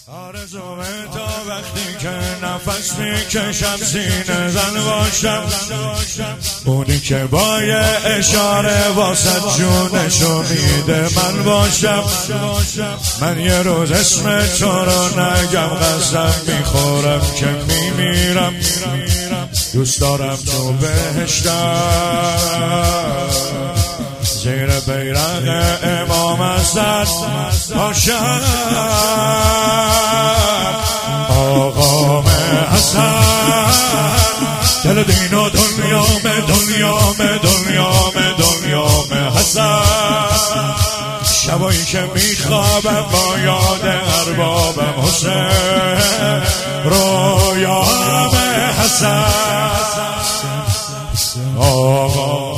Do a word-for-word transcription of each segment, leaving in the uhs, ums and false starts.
آرزومه تا وقتی که نفس میکشم سینه زن باشم، اونی که با یه اشاره واسه جونشو میده من باشم. من یه روز اسم تو رو نگم قسم میخورم که میمیرم، دوست دارم تو بهشتم زیر بیرق امام حسن باشم. آقام حسن دل دین و دنیام دنیام دنیام دنیام حسن، شبایی که میخوابم با یاد اربابم حسین رویام حسن. آقا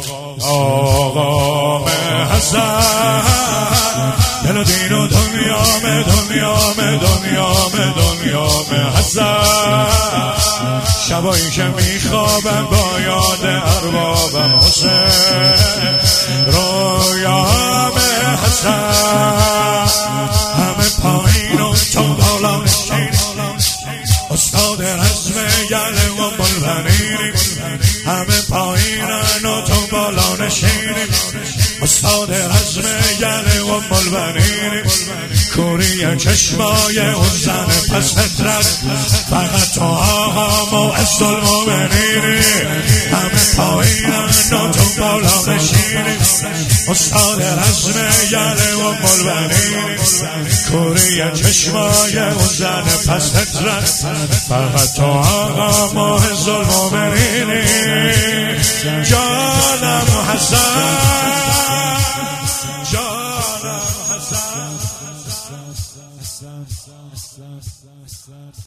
آقام حسن دل و دین و دنیام دنیام دنیام دنیام حسن، شبایی که میخوابم با یاد اربابم حسین رویام حسن. همه پایین و تو بالا نشین، استاد رزم یله و بلبنین. همه پایینن و تو بالا نشینی، استاد رزم یله و بلبنین. کوری چشمای اون زن پس فطرت، فقط تو آقا معز المؤمنینی. همه پایینن و تو بالا نشینی، استاد رزم یله و بلبنین. کوری چشمای اون زن پس فطرت، فقط تو آقا معز المؤمنینی. جانم حسن جانم حسن.